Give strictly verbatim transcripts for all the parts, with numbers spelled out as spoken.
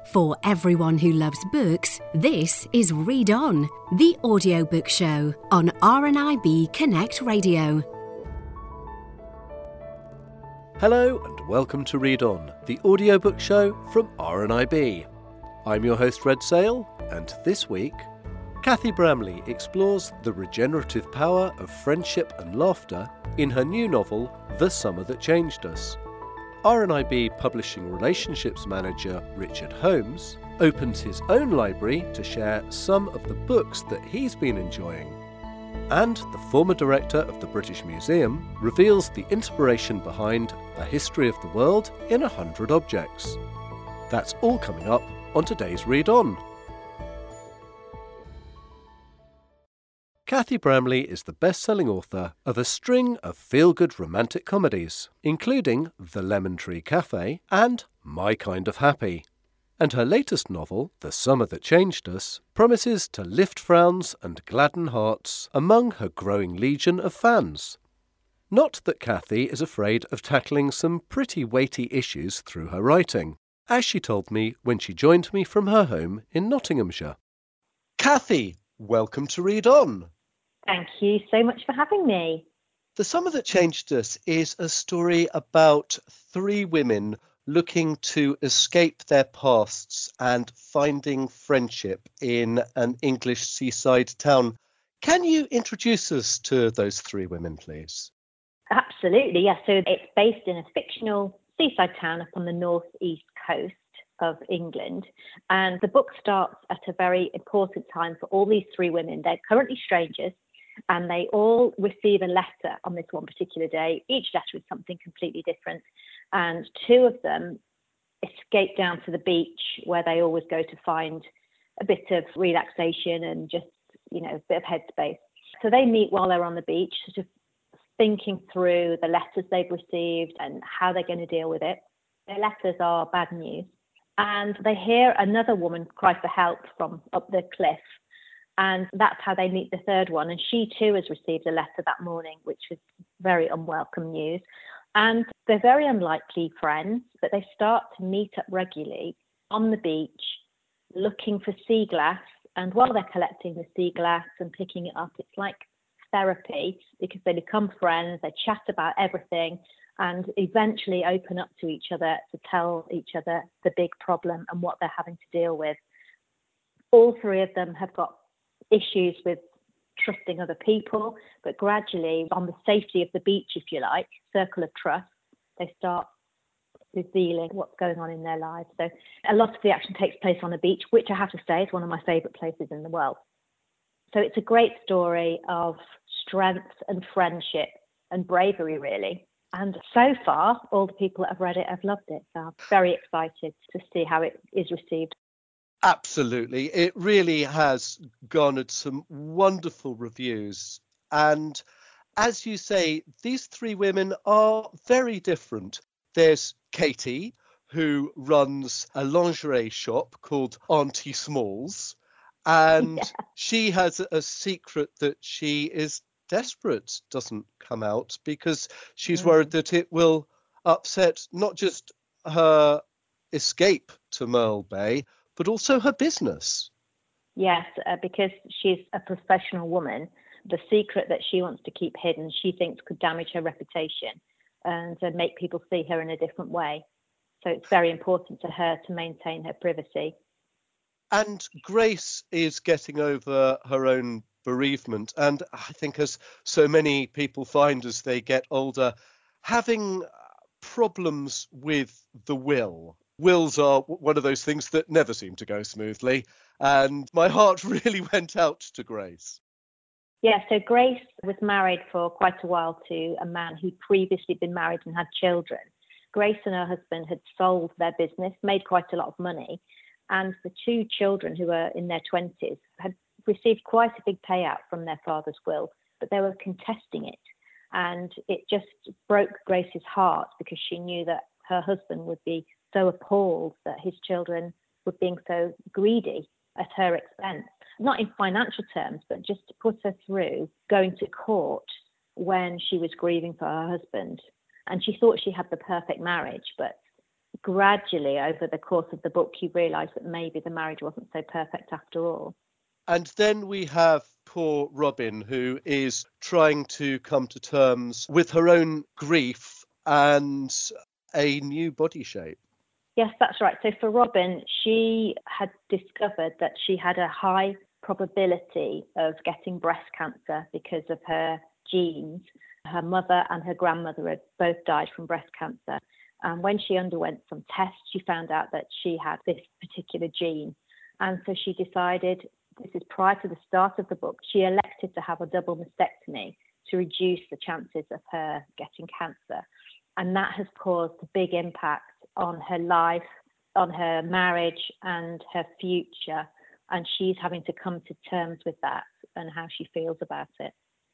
For everyone who loves books, this is Read On, the audiobook show on R N I B Connect Radio. Hello and welcome to Read On, the audiobook show from R N I B. I'm your host Red Sale, and this week, Cathy Bramley explores the regenerative power of friendship and laughter in her new novel, The Summer That Changed Us. R N I B Publishing Relationships Manager Richard Holmes opens his own library to share some of the books that he's been enjoying. And the former director of the British Museum reveals the inspiration behind A History of the World in a Hundred Objects. That's all coming up on today's Read On. Cathy Bramley is the best-selling author of a string of feel-good romantic comedies, including The Lemon Tree Cafe and My Kind of Happy. And her latest novel, The Summer That Changed Us, promises to lift frowns and gladden hearts among her growing legion of fans. Not that Cathy is afraid of tackling some pretty weighty issues through her writing, as she told me when she joined me from her home in Nottinghamshire. Cathy, welcome to Read On. Thank you so much for having me. The Summer That Changed Us is a story about three women looking to escape their pasts and finding friendship in an English seaside town. Can you introduce us to those three women, please? Absolutely, yes. So it's based in a fictional seaside town up on the northeast coast of England. And the book starts at a very important time for all these three women. They're currently strangers, and they all receive a letter on this one particular day. Each letter is something completely different. And two of them escape down to the beach where they always go to find a bit of relaxation and just, you know, a bit of headspace. So they meet while they're on the beach, sort of thinking through the letters they've received and how they're going to deal with it. Their letters are bad news. And they hear another woman cry for help from up the cliff. And that's how they meet the third one. And she too has received a letter that morning, which was very unwelcome news. And they're very unlikely friends, but they start to meet up regularly on the beach, looking for sea glass. And while they're collecting the sea glass and picking it up, it's like therapy, because they become friends, they chat about everything, and eventually open up to each other to tell each other the big problem and what they're having to deal with. All three of them have got issues with trusting other people, but gradually, on the safety of the beach, if you like, circle of trust, they start revealing what's going on in their lives. So a lot of the action takes place on a beach, which I have to say is one of my favourite places in the world. So it's a great story of strength and friendship and bravery, really. And so far, all the people that have read it have loved it. So I'm very excited to see how it is received. Absolutely. It really has garnered some wonderful reviews. And as you say, these three women are very different. There's Katie, who runs a lingerie shop called Auntie Smalls. And yeah. She has a secret that she is desperate doesn't come out because she's mm. worried that it will upset not just her escape to Merle Bay, but also her business. Yes, uh, because she's a professional woman. The secret that she wants to keep hidden, she thinks could damage her reputation and uh, make people see her in a different way. So it's very important to her to maintain her privacy. And Grace is getting over her own bereavement. And I think, as so many people find as they get older, having problems with the will. Wills are one of those things that never seem to go smoothly. And my heart really went out to Grace. Yeah, so Grace was married for quite a while to a man who'd previously been married and had children. Grace and her husband had sold their business, made quite a lot of money. And the two children, who were in their twenties, had received quite a big payout from their father's will, but they were contesting it. And it just broke Grace's heart because she knew that her husband would be so appalled that his children were being so greedy at her expense. Not in financial terms, but just to put her through going to court when she was grieving for her husband. And she thought she had the perfect marriage, but gradually over the course of the book, you realise that maybe the marriage wasn't so perfect after all. And then we have poor Robin, who is trying to come to terms with her own grief and a new body shape. Yes, that's right. So for Robin, she had discovered that she had a high probability of getting breast cancer because of her genes. Her mother and her grandmother had both died from breast cancer. And when she underwent some tests, she found out that she had this particular gene. And so she decided, this is prior to the start of the book, she elected to have a double mastectomy to reduce the chances of her getting cancer. And that has caused a big impact on her life, on her marriage and her future. And she's having to come to terms with that and how she feels about it.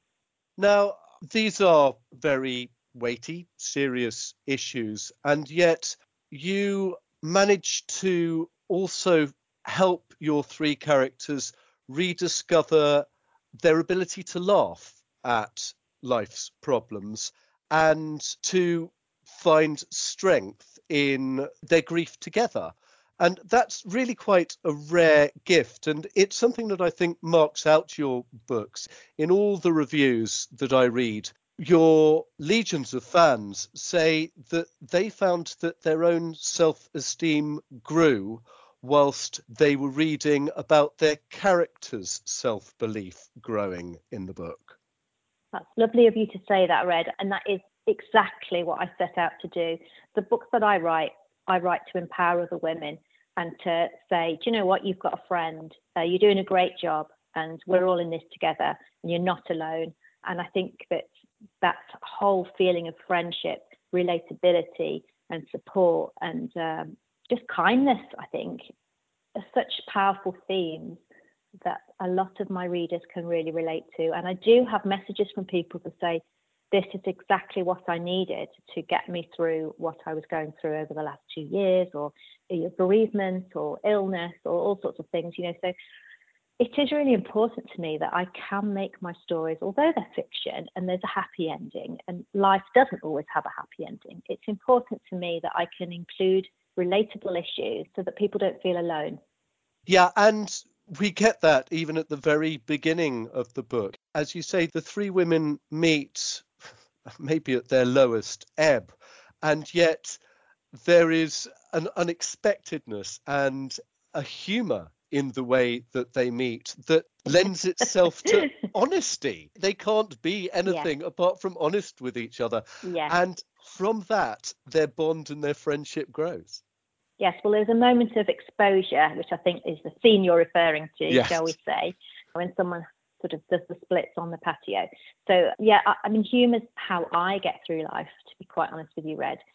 Now, these are very weighty, serious issues, and yet you manage to also help your three characters rediscover their ability to laugh at life's problems and to find strength in their grief together. And that's really quite a rare gift. And it's something that I think marks out your books. In all the reviews that I read, your legions of fans say that they found that their own self-esteem grew whilst they were reading about their characters' self-belief growing in the book. That's lovely of you to say that, Red. And that is exactly what I set out to do. The books that I write, I write to empower other women and to say, do you know what, you've got a friend, uh, you're doing a great job, and we're all in this together, and you're not alone. And I think that that whole feeling of friendship, relatability and support and um, just kindness, I think, are such powerful themes that a lot of my readers can really relate to. And I do have messages from people to say, this is exactly what I needed to get me through what I was going through over the last two years, or bereavement or illness or all sorts of things, you know. So it is really important to me that I can make my stories, although they're fiction and there's a happy ending, and life doesn't always have a happy ending. It's important to me that I can include relatable issues so that people don't feel alone. Yeah, and we get that even at the very beginning of the book. As you say, the three women meet maybe at their lowest ebb, and yet there is an unexpectedness and a humour in the way that they meet that lends itself to honesty. They can't be anything yeah. apart from honest with each other. Yeah. And from that, their bond and their friendship grows. Yes, well, there's a moment of exposure, which I think is the scene you're referring to, yes. shall we say, when someone sort of does the splits on the patio. So, yeah, I, I mean, humour's how I get through life, to be quite honest with you, Red.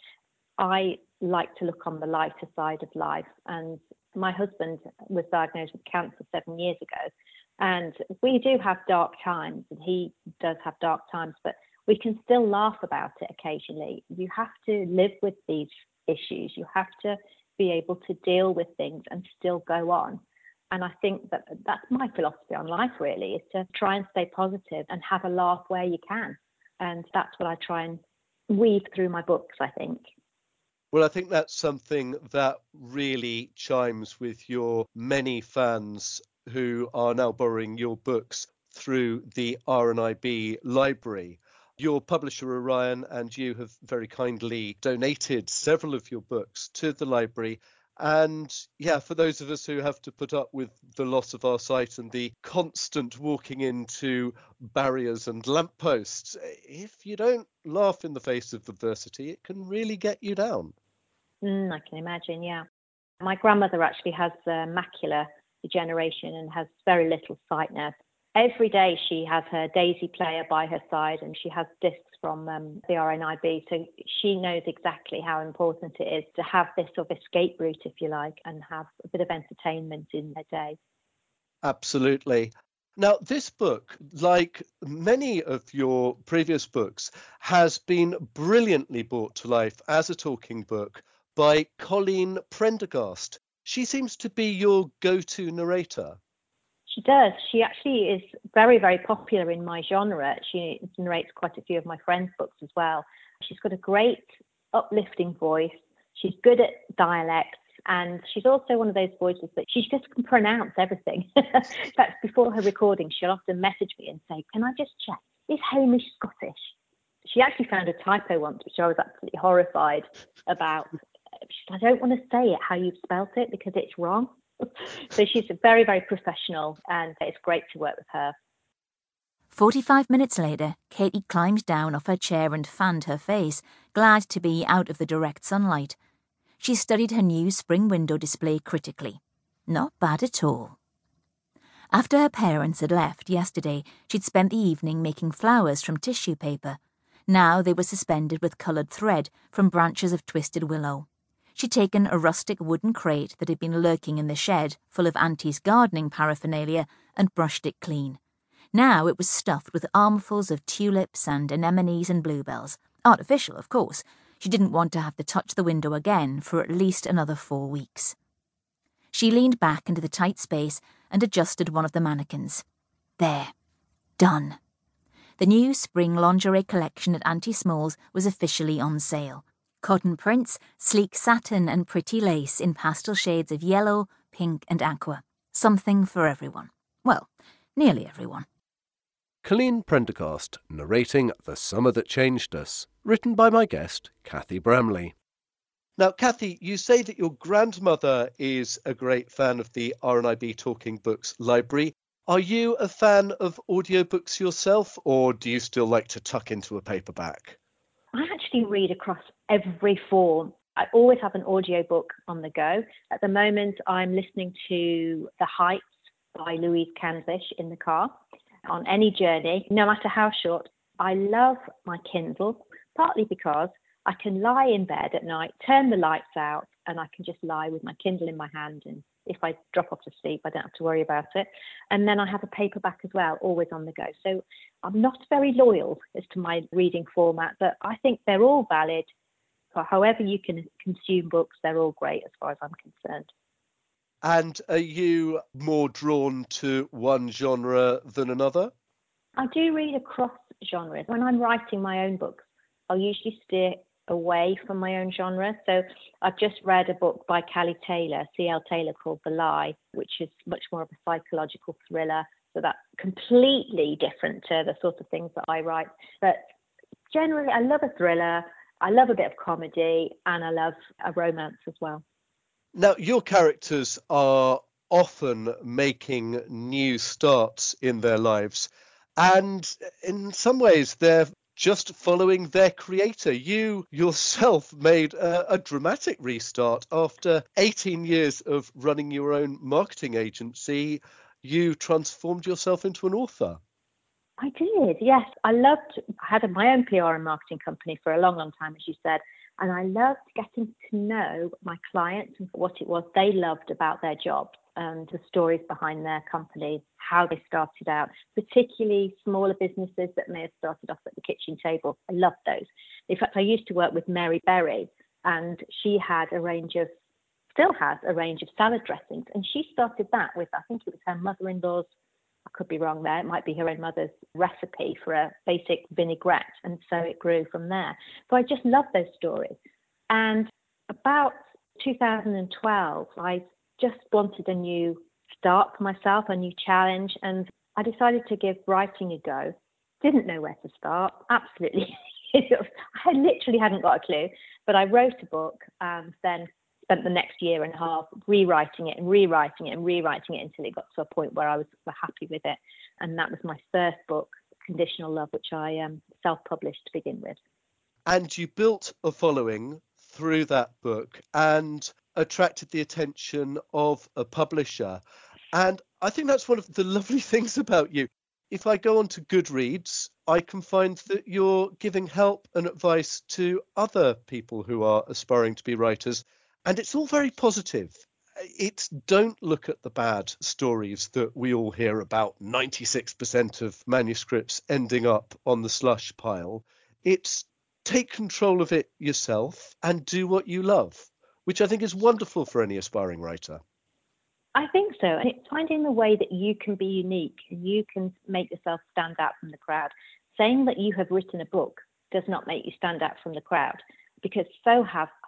I like to look on the lighter side of life. And my husband was diagnosed with cancer seven years ago. And we do have dark times, and he does have dark times, but we can still laugh about it occasionally. You have to live with these issues. You have to be able to deal with things and still go on. And I think that that's my philosophy on life, really, is to try and stay positive and have a laugh where you can. And that's what I try and weave through my books, I think. Well, I think that's something that really chimes with your many fans who are now borrowing your books through the R N I B library. Your publisher, Orion, and you have very kindly donated several of your books to the library. And yeah, for those of us who have to put up with the loss of our sight and the constant walking into barriers and lampposts, if you don't laugh in the face of adversity, it can really get you down. Mm, I can imagine, yeah. My grandmother actually has uh, macular degeneration and has very little sight now. Every day she has her Daisy player by her side, and she has discs from um, the R N I B. So she knows exactly how important it is to have this sort of escape route, if you like, and have a bit of entertainment in their day. Absolutely. Now, this book, like many of your previous books, has been brilliantly brought to life as a talking book by Colleen Prendergast. She seems to be your go-to narrator. She does. She actually is very, very popular in my genre. She narrates quite a few of my friends' books as well. She's got a great uplifting voice. She's good at dialects, and she's also one of those voices that she just can pronounce everything. In fact, before her recording, she'll often message me and say, can I just check, is Hamish Scottish? She actually found a typo once, which I was absolutely horrified about. She said, I don't want to say it how you've spelt it because it's wrong. So she's very, very professional, and it's great to work with her. Forty-five minutes later, Katie climbed down off her chair and fanned her face, glad to be out of the direct sunlight. She studied her new spring window display critically. Not bad at all. After her parents had left yesterday, she'd spent the evening making flowers from tissue paper. Now they were suspended with coloured thread from branches of twisted willow. She'd taken a rustic wooden crate that had been lurking in the shed, full of Auntie's gardening paraphernalia, and brushed it clean. Now it was stuffed with armfuls of tulips and anemones and bluebells. Artificial, of course. She didn't want to have to touch the window again for at least another four weeks. She leaned back into the tight space and adjusted one of the mannequins. There. Done. The new spring lingerie collection at Auntie Small's was officially on sale. Cotton prints, sleek satin and pretty lace in pastel shades of yellow, pink and aqua. Something for everyone. Well, nearly everyone. Colleen Prendergast narrating The Summer That Changed Us, written by my guest, Kathy Bramley. Now, Kathy, you say that your grandmother is a great fan of the R N I B Talking Books library. Are you a fan of audiobooks yourself, or do you still like to tuck into a paperback? I actually read across every form. I always have an audiobook on the go. At the moment, I'm listening to The Heights by Louise Canzish in the car. On any journey, no matter how short. I love my Kindle, partly because I can lie in bed at night, turn the lights out, and I can just lie with my Kindle in my hand. And if I drop off to sleep, I don't have to worry about it. And then I have a paperback as well, always on the go. So I'm not very loyal as to my reading format, but I think they're all valid. For however you can consume books, they're all great as far as I'm concerned. And are you more drawn to one genre than another? I do read across genres. When I'm writing my own books, I'll usually steer away from my own genre. So I've just read a book by Callie Taylor, C L Taylor, called The Lie, which is much more of a psychological thriller. So that's completely different to the sort of things that I write. But generally, I love a thriller, I love a bit of comedy, and I love a romance as well. Now, your characters are often making new starts in their lives, and in some ways they're just following their creator. You yourself made a, a dramatic restart after eighteen years of running your own marketing agency. You transformed yourself into an author. I did, yes. I loved, I had my own P R and marketing company for a long, long time, as you said. And I loved getting to know my clients and what it was they loved about their jobs and the stories behind their company, how they started out, particularly smaller businesses that may have started off at the kitchen table. I loved those. In fact, I used to work with Mary Berry, and she had a range of, still has a range of salad dressings. And she started that with, I think it was her mother-in-law's, I could be wrong there, it might be her own mother's recipe for a basic vinaigrette, and so it grew from there. So I just love those stories. And about two thousand twelve, I just wanted a new start for myself, a new challenge, and I decided to give writing a go. Didn't know where to start, absolutely. I literally hadn't got a clue, but I wrote a book and then spent the next year and a half rewriting it and rewriting it and rewriting it until it got to a point where I was happy with it. And that was my first book, Conditional Love, which I um, self-published to begin with. And you built a following through that book and attracted the attention of a publisher. And I think that's one of the lovely things about you. If I go on to Goodreads, I can find that you're giving help and advice to other people who are aspiring to be writers. And it's all very positive. It's don't look at the bad stories that we all hear about, ninety-six percent of manuscripts ending up on the slush pile. It's take control of it yourself and do what you love, which I think is wonderful for any aspiring writer. I think so. And it's finding the way that you can be unique and you can make yourself stand out from the crowd. Saying that you have written a book does not make you stand out from the crowd, because so have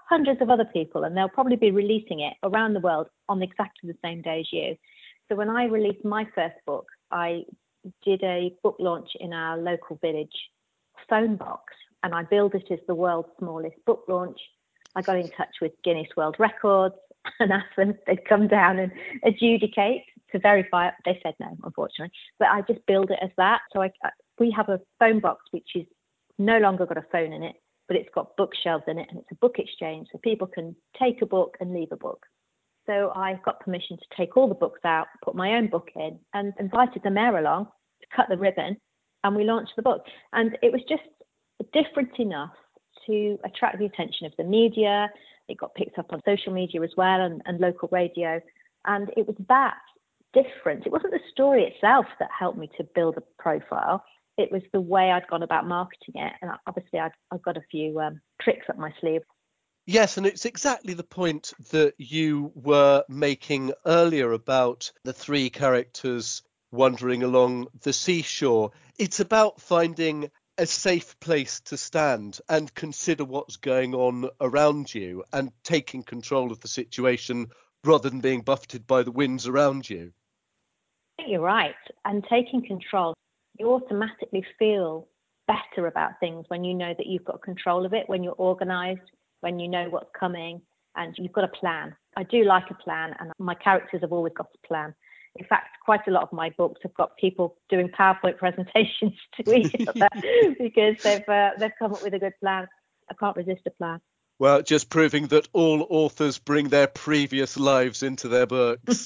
hundreds of other people, and they'll probably be releasing it around the world on exactly the same day as you. So when I released my first book, I did a book launch in our local village phone box, and I billed it as the world's smallest book launch. I got in touch with Guinness World Records and asked them if they'd come down and adjudicate to verify it. They said no, unfortunately. But I just billed it as that. So I, we have a phone box which is no longer got a phone in it, but it's got bookshelves in it, and it's a book exchange, so people can take a book and leave a book. So I got permission to take all the books out, put my own book in, and invited the mayor along to cut the ribbon, and we launched the book. And it was just different enough to attract the attention of the media. It got picked up on social media as well, and, and local radio. And it was that difference. It wasn't the story itself that helped me to build a profile. It was the way I'd gone about marketing it. And obviously I'd, I've got a few um, tricks up my sleeve. Yes, and it's exactly the point that you were making earlier about the three characters wandering along the seashore. It's about finding a safe place to stand and consider what's going on around you and taking control of the situation rather than being buffeted by the winds around you. I think you're right. And taking control, you automatically feel better about things when you know that you've got control of it, when you're organised, when you know what's coming and you've got a plan. I do like a plan, and my characters have always got a plan. In fact, quite a lot of my books have got people doing PowerPoint presentations to each other because they've uh, they've come up with a good plan. I can't resist a plan. Well, just proving that all authors bring their previous lives into their books.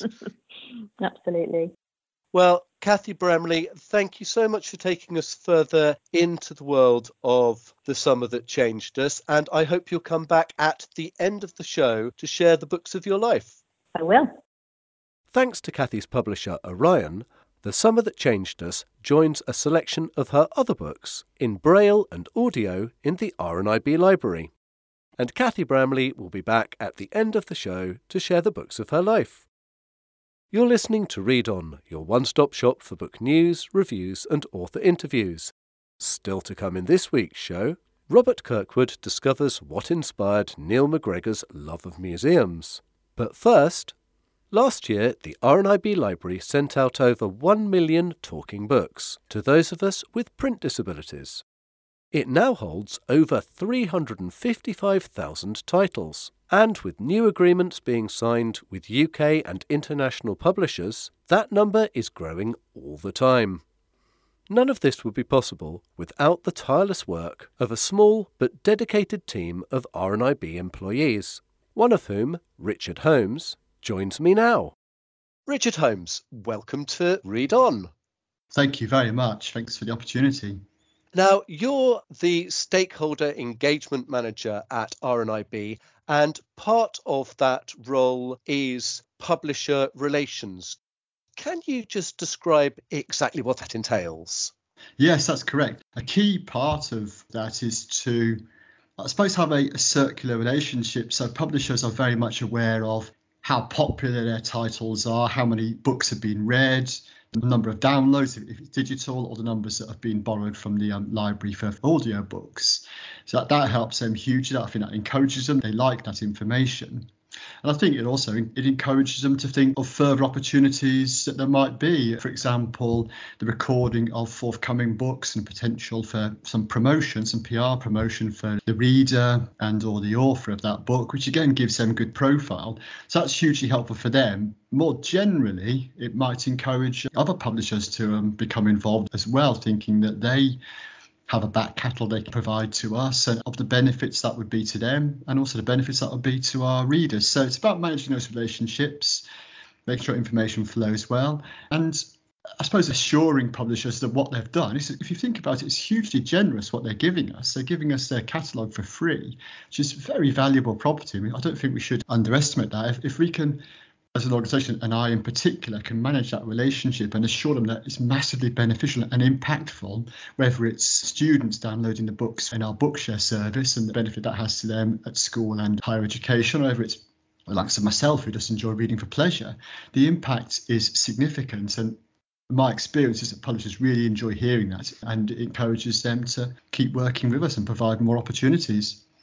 Absolutely. Well, Cathy Bramley, thank you so much for taking us further into the world of The Summer That Changed Us, and I hope you'll come back at the end of the show to share the books of your life. I will. Thanks to Cathy's publisher, Orion, The Summer That Changed Us joins a selection of her other books in Braille and audio in the R N I B library. And Cathy Bramley will be back at the end of the show to share the books of her life. You're listening to Read On, your one-stop shop for book news, reviews and author interviews. Still to come in this week's show, Robert Kirkwood discovers what inspired Neil MacGregor's love of museums. But first, last year the R N I B Library sent out over one million talking books to those of us with print disabilities. It now holds over three hundred fifty-five thousand titles, and with new agreements being signed with U K and international publishers, that number is growing all the time. None of this would be possible without the tireless work of a small but dedicated team of R N I B employees, one of whom, Richard Holmes, joins me now. Richard Holmes, welcome to Read On. Thank you very much. Thanks for the opportunity. Now, you're the Stakeholder Engagement Manager at R N I B, and part of that role is publisher relations. Can you just describe exactly what that entails? Yes, that's correct. A key part of that is to, I suppose, have a, a circular relationship. So publishers are very much aware of how popular their titles are, how many books have been read, the number of downloads, if it's digital, or the numbers that have been borrowed from the um, library for audio books. So that, that helps them hugely. I think that encourages them. They like that information. And I think it also it encourages them to think of further opportunities that there might be. For example, the recording of forthcoming books and potential for some promotion, some P R promotion for the reader and or the author of that book, which again gives them good profile. So that's hugely helpful for them. More generally, it might encourage other publishers to um, become involved as well, thinking that they have a back catalogue they can provide to us and of the benefits that would be to them and also the benefits that would be to our readers. So it's about managing those relationships, making sure information flows well, and I suppose assuring publishers that what they've done is, if you think about it, it's hugely generous what they're giving us. They're giving us their catalogue for free, which is very valuable property. I mean, I don't think we should underestimate that. If, if we can, as an organisation, and I in particular, can manage that relationship and assure them that it's massively beneficial and impactful, whether it's students downloading the books in our Bookshare service and the benefit that has to them at school and higher education, or whether it's like myself who just enjoy reading for pleasure, the impact is significant. And my experience is that publishers really enjoy hearing that, and it encourages them to keep working with us and provide more opportunities.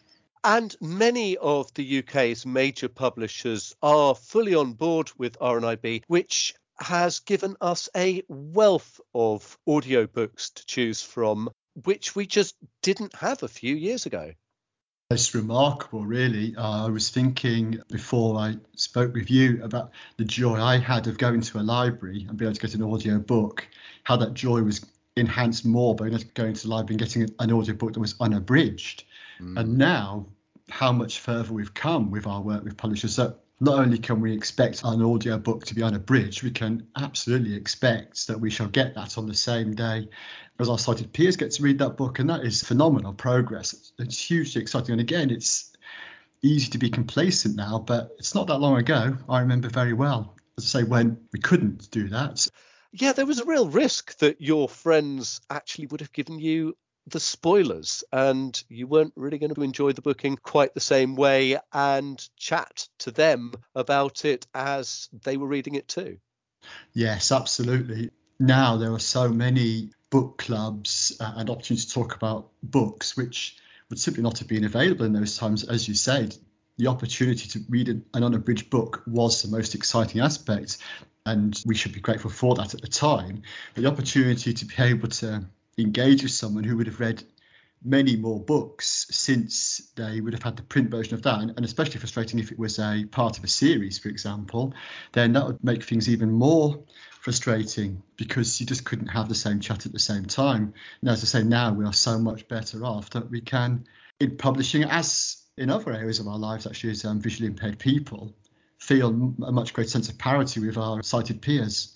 And many of the U K's major publishers are fully on board with R N I B, which has given us a wealth of audiobooks to choose from, which we just didn't have a few years ago. It's remarkable, really. Uh, I was thinking before I spoke with you about the joy I had of going to a library and being able to get an audio book, how that joy was enhanced more by going to the library and getting an audio book that was unabridged. Mm. And now, how much further we've come with our work with publishers. So not only can we expect an audio book to be unabridged, we can absolutely expect that we shall get that on the same day as our sighted peers get to read that book. And that is phenomenal progress. It's, it's hugely exciting. And again, it's easy to be complacent now, but it's not that long ago. I remember very well, as I say, when we couldn't do that. Yeah, there was a real risk that your friends actually would have given you the spoilers and you weren't really going to enjoy the book in quite the same way and chat to them about it as they were reading it too. Yes, absolutely. Now there are so many book clubs uh, and opportunities to talk about books which would simply not have been available in those times. As you said, the opportunity to read an unabridged book was the most exciting aspect, and we should be grateful for that at the time. But the opportunity to be able to engage with someone who would have read many more books since they would have had the print version of that, and, and especially frustrating if it was a part of a series, for example, then that would make things even more frustrating because you just couldn't have the same chat at the same time. And as I say, now we are so much better off that we can, in publishing, as in other areas of our lives actually as um, visually impaired people, feel a much greater sense of parity with our sighted peers.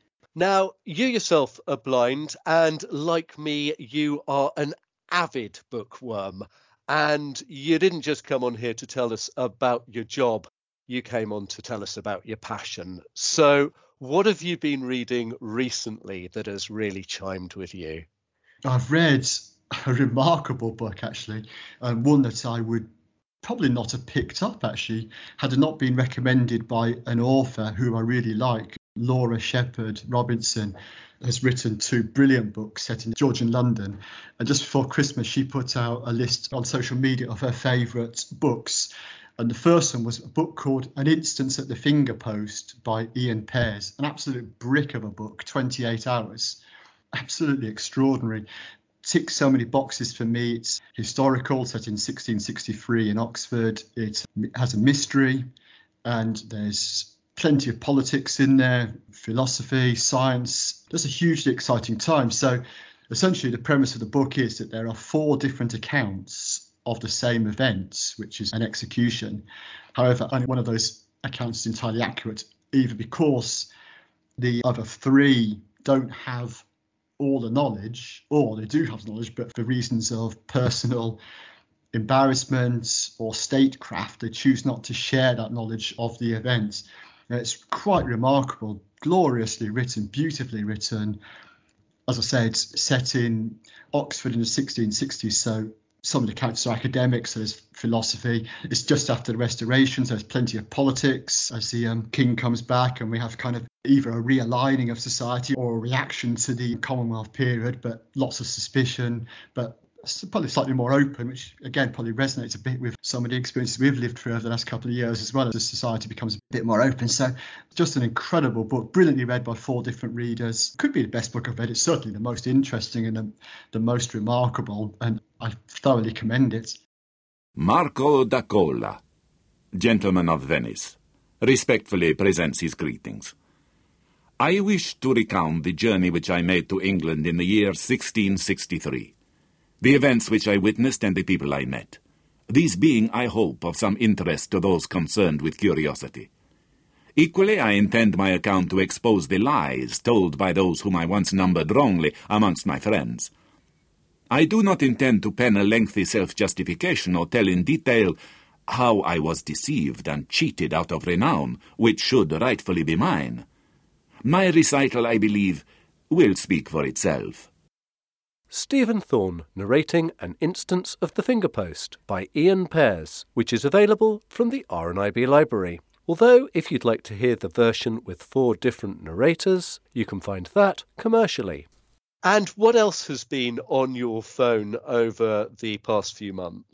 Now, you yourself are blind, and like me, you are an avid bookworm. And you didn't just come on here to tell us about your job. You came on to tell us about your passion. So what have you been reading recently that has really chimed with you? I've read a remarkable book, actually, um, one that I would probably not have picked up, actually, had it not been recommended by an author who I really like. Laura Shepherd Robinson has written two brilliant books set in Georgian London. And just before Christmas, she put out a list on social media of her favourite books. And the first one was a book called An Instance at the Finger Post by Ian Pears. An absolute brick of a book, twenty-eight hours. Absolutely extraordinary. Ticks so many boxes for me. It's historical, set in sixteen sixty-three in Oxford. It has a mystery, and there's plenty of politics in there, philosophy, science. Just a hugely exciting time. So essentially the premise of the book is that there are four different accounts of the same event, which is an execution. However, only one of those accounts is entirely accurate, either because the other three don't have all the knowledge, or they do have the knowledge, but for reasons of personal embarrassment or statecraft, they choose not to share that knowledge of the event. It's quite remarkable, gloriously written, beautifully written. As I said, set in Oxford in the sixteen sixties, so some of the characters are academics, so there's philosophy. It's just after the Restoration, so there's plenty of politics as the um, king comes back, and we have kind of either a realigning of society or a reaction to the Commonwealth period, but lots of suspicion, but probably slightly more open, which again probably resonates a bit with some of the experiences we've lived through over the last couple of years, as well as the society becomes a bit more open. So just an incredible book, brilliantly read by four different readers. Could be the best book I've read. It's certainly the most interesting and the, the most remarkable, and I thoroughly commend it. Marco da Colla, Gentleman of Venice, respectfully presents his greetings. I wish to recount the journey which I made to England in the year sixteen sixty-three. The events which I witnessed and the people I met, these being, I hope, of some interest to those concerned with curiosity. Equally, I intend my account to expose the lies told by those whom I once numbered wrongly amongst my friends. I do not intend to pen a lengthy self-justification or tell in detail how I was deceived and cheated out of renown, which should rightfully be mine. My recital, I believe, will speak for itself. Stephen Thorne narrating An Instance of the Finger Post by Ian Pears, which is available from the R N I B library. Although, if you'd like to hear the version with four different narrators, you can find that commercially. And what else has been on your phone over the past few months?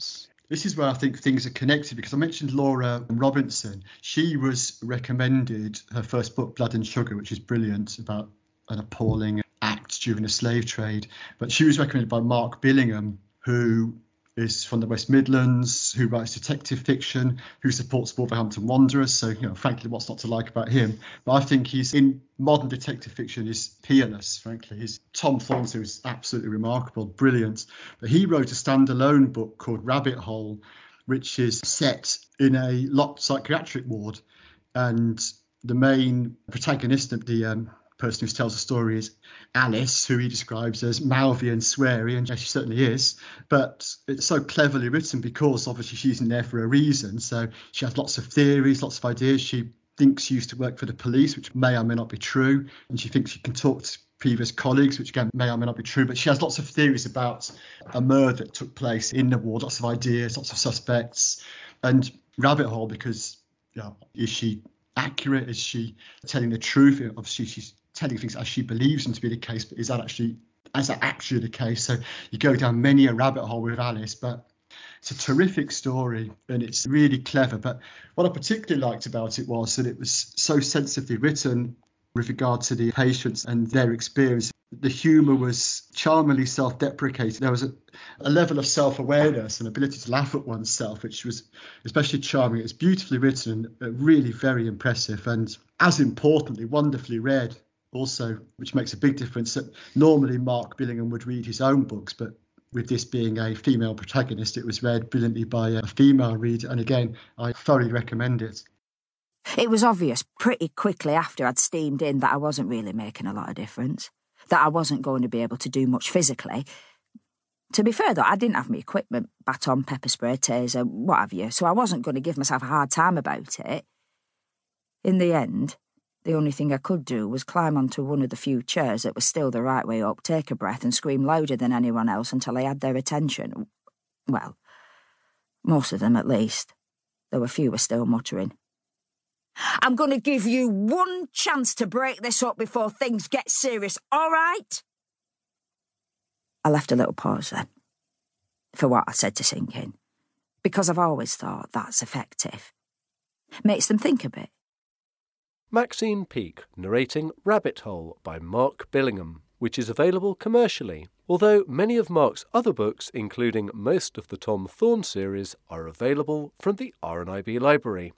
this is where I think things are connected, because I mentioned Laura Robinson. She was recommended her first book, Blood and Sugar, which is brilliant, about an appalling act during the slave trade. But she was recommended by Mark Billingham, who is from the West Midlands, who writes detective fiction, who supports Wolverhampton Wanderers. So, you know, frankly, what's not to like about him? But I think he's, in modern detective fiction, is peerless, frankly. His Tom Thornton is absolutely remarkable, brilliant. But he wrote a standalone book called Rabbit Hole, which is set in a locked psychiatric ward. And the main protagonist of the um, person who tells the story is Alice, who he describes as mouthy and sweary, and she certainly is. But it's so cleverly written because obviously she's in there for a reason. So she has lots of theories, lots of ideas. She thinks she used to work for the police, which may or may not be true. And she thinks she can talk to previous colleagues, which again may or may not be true. But she has lots of theories about a murder that took place in the ward, lots of ideas, lots of suspects. And Rabbit Hole, because, you know, is she accurate? Is she telling the truth? Obviously, she's telling things as she believes them to be the case, but is that actually is that actually the case? So you go down many a rabbit hole with Alice, but it's a terrific story and it's really clever. But what I particularly liked about it was that it was so sensitively written with regard to the patients and their experience. The humour was charmingly self-deprecating. There was a, a level of self-awareness and ability to laugh at oneself, which was especially charming. It was beautifully written and really very impressive, and as importantly, wonderfully read. Also, which makes a big difference, that normally Mark Billingham would read his own books, but with this being a female protagonist, it was read brilliantly by a female reader. And again, I thoroughly recommend it. It was obvious pretty quickly after I'd steamed in that I wasn't really making a lot of difference, that I wasn't going to be able to do much physically. To be fair, though, I didn't have my equipment, baton, pepper spray, taser, what have you, so I wasn't going to give myself a hard time about it. In the end, the only thing I could do was climb onto one of the few chairs that was still the right way up, take a breath and scream louder than anyone else until I had their attention. Well, most of them at least, though a few were still muttering. I'm going to give you one chance to break this up before things get serious, all right? I left a little pause then, for what I said to sink in, because I've always thought that's effective. Makes them think a bit. Maxine Peake narrating Rabbit Hole by Mark Billingham, which is available commercially, although many of Mark's other books, including most of the Tom Thorne series, are available from the R N I B library.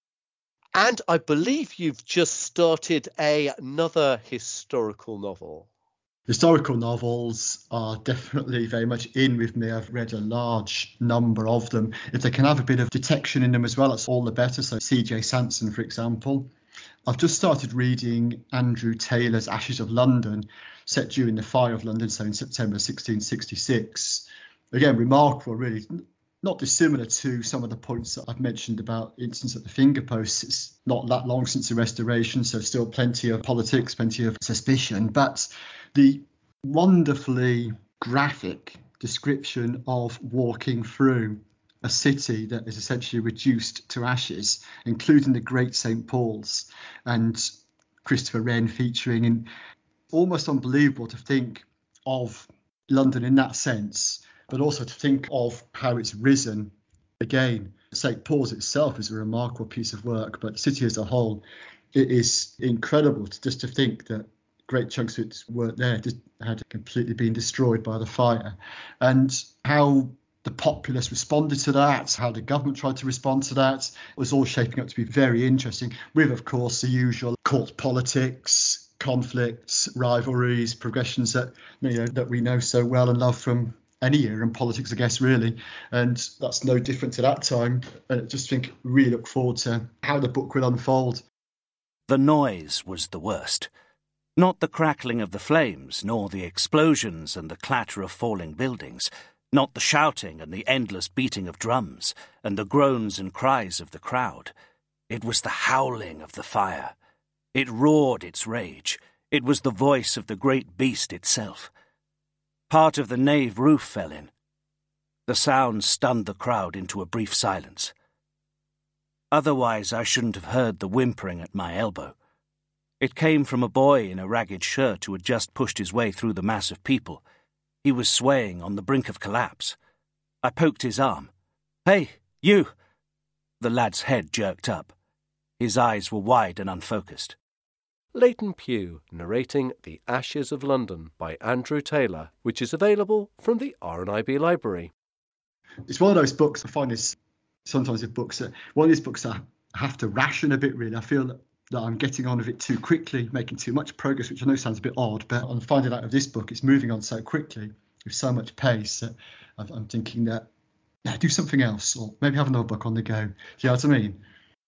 And I believe you've just started a, another historical novel. Historical novels are definitely very much in with me. I've read a large number of them. If they can have a bit of detection in them as well, it's all the better. So C J Sanson, for example. I've just started reading Andrew Taylor's Ashes of London, set during the Fire of London, so in September sixteen sixty-six. Again, remarkable, really. Not dissimilar to some of the points that I've mentioned about instance at the Finger Posts. It's not that long since the Restoration, so still plenty of politics, plenty of suspicion. But the wonderfully graphic description of walking through a city that is essentially reduced to ashes, including the Great Saint Paul's, and Christopher Wren featuring, and almost unbelievable to think of London in that sense, but also to think of how it's risen again. Saint Paul's itself is a remarkable piece of work, but the city as a whole, it is incredible to, just to think that great chunks of its work there just had completely been destroyed by the fire, and how the populace responded to that, how the government tried to respond to that, was all shaping up to be very interesting, with, of course, the usual court politics, conflicts, rivalries, progressions that, you know, that we know so well and love from any era in politics, I guess, really. And that's no different to that time. And I just think, really look forward to how the book will unfold. The noise was the worst. Not the crackling of the flames, nor the explosions and the clatter of falling buildings, not the shouting and the endless beating of drums, and the groans and cries of the crowd. It was the howling of the fire. It roared its rage. It was the voice of the great beast itself. Part of the nave roof fell in. The sound stunned the crowd into a brief silence. Otherwise I shouldn't have heard the whimpering at my elbow. It came from a boy in a ragged shirt who had just pushed his way through the mass of people. He was swaying on the brink of collapse. I poked his arm. Hey, you! The lad's head jerked up. His eyes were wide and unfocused. Leighton Pugh narrating The Ashes of London by Andrew Taylor, which is available from the R N I B library. It's one of those books, I find this sometimes with books, that one of these books I have to ration a bit, really. I feel that, that I'm getting on with it too quickly, making too much progress, which I know sounds a bit odd, but I'm finding out of this book, it's moving on so quickly with so much pace that I'm thinking that, yeah, do something else, or maybe have another book on the go. Do you know what I mean?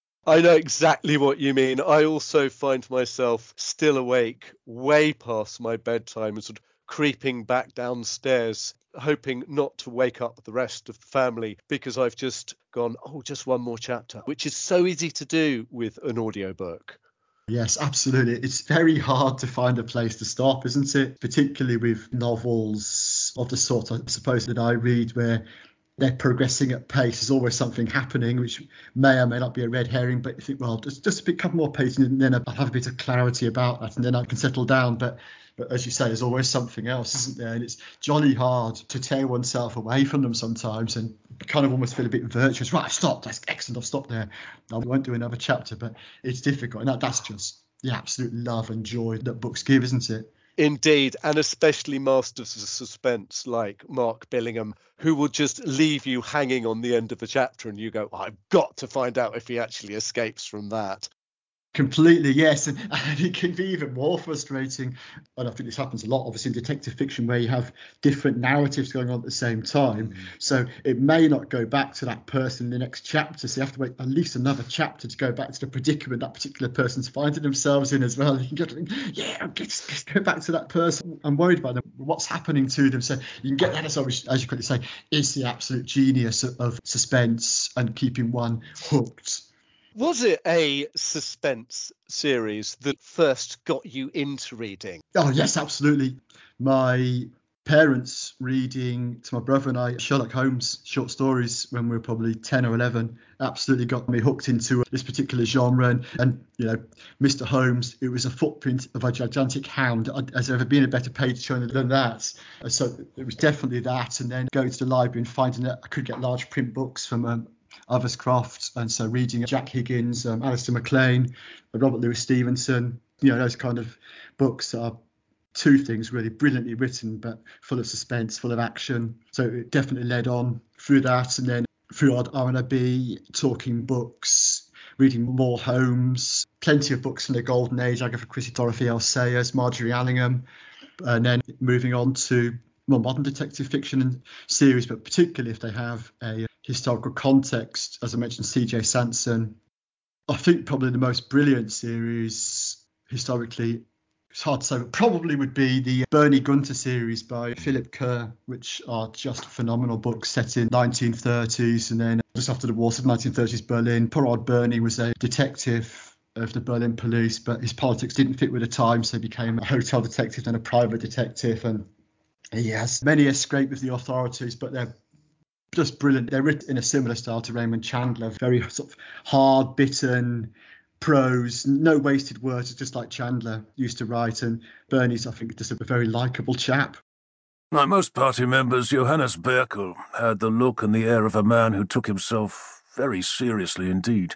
I know exactly what you mean. I also find myself still awake way past my bedtime and sort of creeping back downstairs, hoping not to wake up the rest of the family because I've just gone, oh, just one more chapter, which is so easy to do with an audiobook. Yes, absolutely. It's very hard to find a place to stop, isn't it? Particularly with novels of the sort, I suppose, that I read, where they're progressing at pace. There's always something happening, which may or may not be a red herring, but you think, well, just, just a bit, couple more pages, and then I'll have a bit of clarity about that, and then I can settle down. But but as you say, there's always something else, isn't there? And it's jolly hard to tear oneself away from them sometimes, and kind of almost feel a bit virtuous. Right, I've stopped. That's excellent. I've stopped there. I won't do another chapter, but it's difficult. And that, that's just the absolute love and joy that books give, isn't it? Indeed, and especially masters of suspense like Mark Billingham, who will just leave you hanging on the end of a chapter and you go, I've got to find out if he actually escapes from that. Completely, yes. And, and it can be even more frustrating. And I think this happens a lot, obviously, in detective fiction, where you have different narratives going on at the same time. Mm. So it may not go back to that person in the next chapter. So you have to wait at least another chapter to go back to the predicament that particular person's finding themselves in as well. You can go, yeah, let's, let's go back to that person. I'm worried about them, what's happening to them. So you can get that, as, as you could say, is the absolute genius of, of suspense and keeping one hooked. Was it a suspense series that first got you into reading? Oh, yes, absolutely. My parents reading to my brother and I Sherlock Holmes short stories when we were probably ten or eleven absolutely got me hooked into this particular genre. And, and you know, Mister Holmes, it was a footprint of a gigantic hound. Has there ever been a better page turner than that? So it was definitely that. And then going to the library and finding that I could get large print books from um, Otherscroft, and so reading Jack Higgins, um, Alistair MacLean, Robert Louis Stevenson, you know, those kind of books are two things really brilliantly written, but full of suspense, full of action. So it definitely led on through that, and then through R N I B, talking books, reading more Holmes, plenty of books from the Golden Age, Agatha Christie, Dorothy L. Sayers, Marjorie Allingham, and then moving on to more modern detective fiction and series, but particularly if they have a historical context, as I mentioned, C J Sansom. I think probably the most brilliant series historically, it's hard to say, but probably would be the Bernie Gunter series by Philip Kerr, which are just phenomenal books set in nineteen thirties, and then just after the war, so nineteen thirties Berlin. Poor old Bernie was a detective of the Berlin police, but his politics didn't fit with the times, so he became a hotel detective and a private detective, and he has many escape with the authorities, but they're just brilliant. They're written in a similar style to Raymond Chandler, very sort of hard-bitten prose, no wasted words. It's just like Chandler used to write, and Bernie's, I think, just a very likeable chap. Like most party members, Johannes Berkel had the look and the air of a man who took himself very seriously indeed.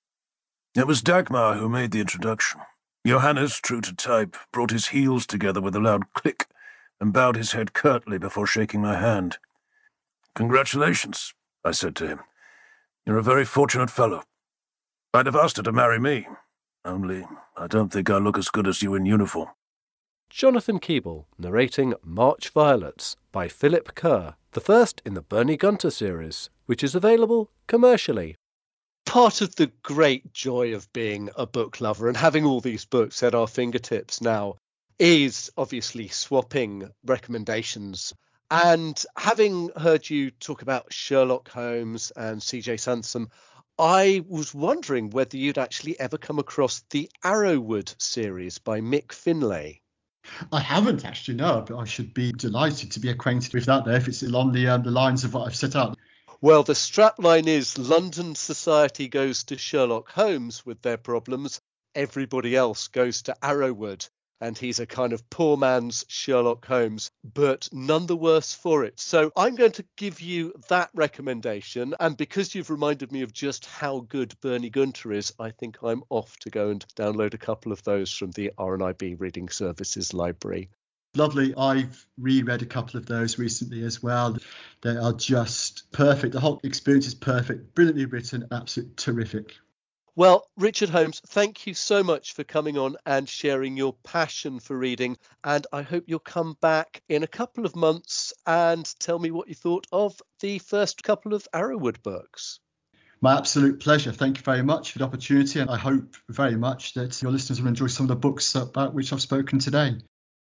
It was Dagmar who made the introduction. Johannes, true to type, brought his heels together with a loud click and bowed his head curtly before shaking my hand. "Congratulations," I said to him. "You're a very fortunate fellow. I'd have asked her to marry me, only I don't think I look as good as you in uniform." Jonathan Keeble narrating March Violets by Philip Kerr, the first in the Bernie Gunter series, which is available commercially. Part of the great joy of being a book lover and having all these books at our fingertips now is obviously swapping recommendations. And having heard you talk about Sherlock Holmes and C J Sansom, I was wondering whether you'd actually ever come across the Arrowwood series by Mick Finlay. I haven't actually, no, but I should be delighted to be acquainted with that there if it's along the, um, the lines of what I've set out. Well, the strapline is London society goes to Sherlock Holmes with their problems, everybody else goes to Arrowwood. and he's a kind of poor man's Sherlock Holmes, but none the worse for it. So I'm going to give you that recommendation, and because you've reminded me of just how good Bernie Gunter is, I think I'm off to go and download a couple of those from the R N I B Reading Services library. Lovely. I've reread a couple of those recently as well. They are just perfect. The whole experience is perfect, brilliantly written, absolutely terrific. Well, Richard Holmes, thank you so much for coming on and sharing your passion for reading. And I hope you'll come back in a couple of months and tell me what you thought of the first couple of Arrowood books. My absolute pleasure. Thank you very much for the opportunity. And I hope very much that your listeners will enjoy some of the books about which I've spoken today.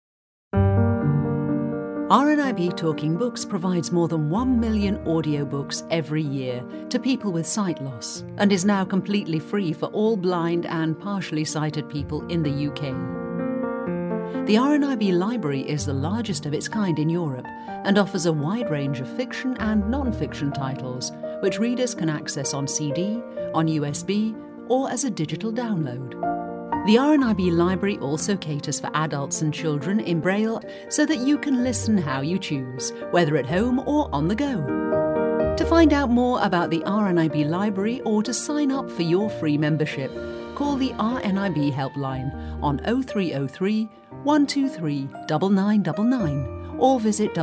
R N I B Talking Books provides more than one million audiobooks every year to people with sight loss and is now completely free for all blind and partially sighted people in the U K. The R N I B Library is the largest of its kind in Europe and offers a wide range of fiction and non-fiction titles which readers can access on C D, on U S B or as a digital download. The R N I B Library also caters for adults and children in Braille so that you can listen how you choose, whether at home or on the go. To find out more about the R N I B Library or to sign up for your free membership, call the R N I B helpline on oh three oh three, one two three, nine nine nine nine or visit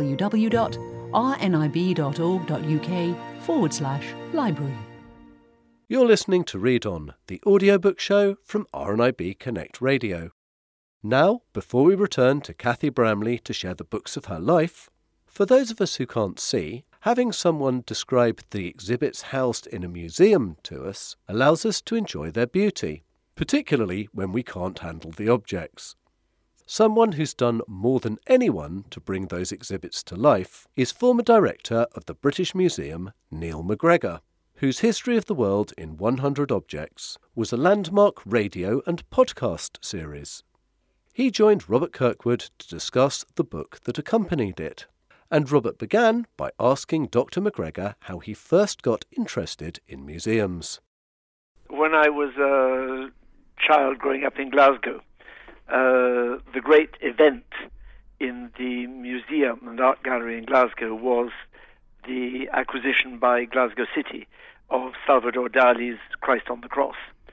www.rnib.org.uk forward slash library. You're listening to Read On, the audiobook show from R N I B Connect Radio. Now, before we return to Cathy Bramley to share the books of her life, for those of us who can't see, having someone describe the exhibits housed in a museum to us allows us to enjoy their beauty, particularly when we can't handle the objects. Someone who's done more than anyone to bring those exhibits to life is former director of the British Museum, Neil MacGregor, whose History of the World in one hundred Objects was a landmark radio and podcast series. He joined Robert Kirkwood to discuss the book that accompanied it, and Robert began by asking Doctor MacGregor how he first got interested in museums. When I was a child growing up in Glasgow, uh, the great event in the museum and art gallery in Glasgow was the acquisition by Glasgow City of Salvador Dali's Christ on the Cross.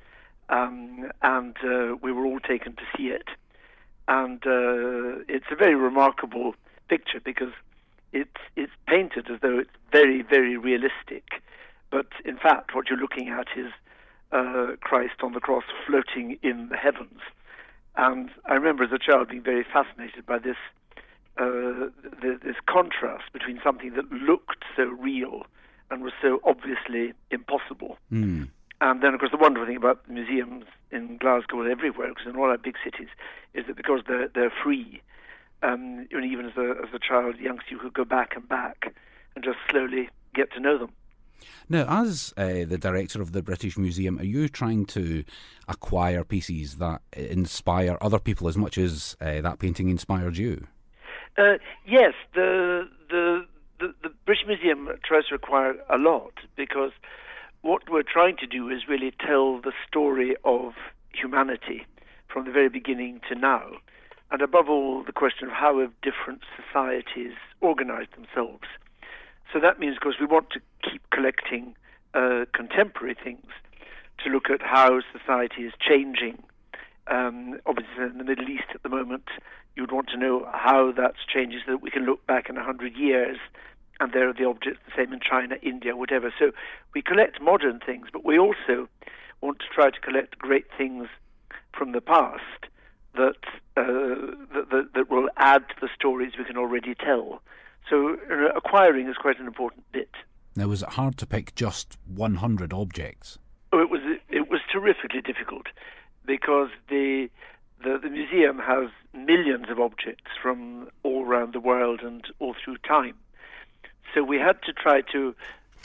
Um, and uh, we were all taken to see it. And uh, it's a very remarkable picture because it's, it's painted as though it's very, very realistic. But in fact, what you're looking at is uh, Christ on the cross floating in the heavens. And I remember as a child being very fascinated by this Uh, the, this contrast between something that looked so real and was so obviously impossible. Mm. And then, of course, the wonderful thing about museums in Glasgow and everywhere, because in all our big cities, is that because they're, they're free, um, and even as a, as a child, youngster, you could go back and back and just slowly get to know them. Now, as uh, the director of the British Museum, are you trying to acquire pieces that inspire other people as much as uh, that painting inspired you? Uh, yes, the, the the the British Museum tries to acquire a lot because what we're trying to do is really tell the story of humanity from the very beginning to now, and above all, the question of how have different societies organized themselves. So that means, of course, we want to keep collecting uh, contemporary things to look at how society is changing. Um, obviously, in the Middle East at the moment, you would want to know how that's changing so that we can look back in a hundred years and there are the objects the same in China, India, whatever. So we collect modern things, but we also want to try to collect great things from the past that, uh, that, that, that will add to the stories we can already tell. So uh, acquiring is quite an important bit. Now, was it hard to pick just one hundred objects? Oh, it was, it was terrifically difficult because the The, the museum has millions of objects from all around the world and all through time. So we had to try to